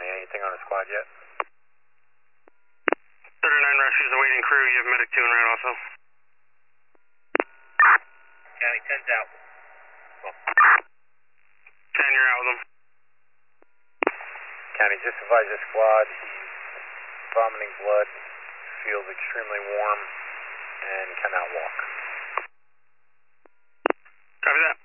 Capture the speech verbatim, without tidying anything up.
County. Anything on the squad yet? thirty-nine rescues awaiting crew. You have medic two en route also. County ten's out. ten, you're out with him. County, just advise the squad. He's vomiting blood, feels extremely warm, and cannot walk. Copy that.